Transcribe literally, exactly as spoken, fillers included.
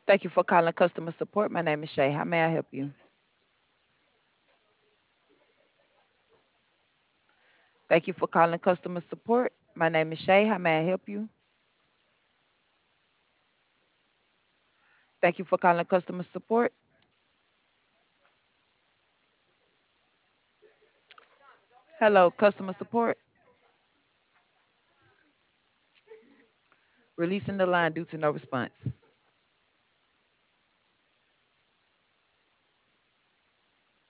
Thank you for calling customer support. My name is Shay. How may I help you? Thank you for calling customer support. My name is Shay. How may I help you? Thank you for calling customer support. Hello, customer support. Releasing the line due to no response.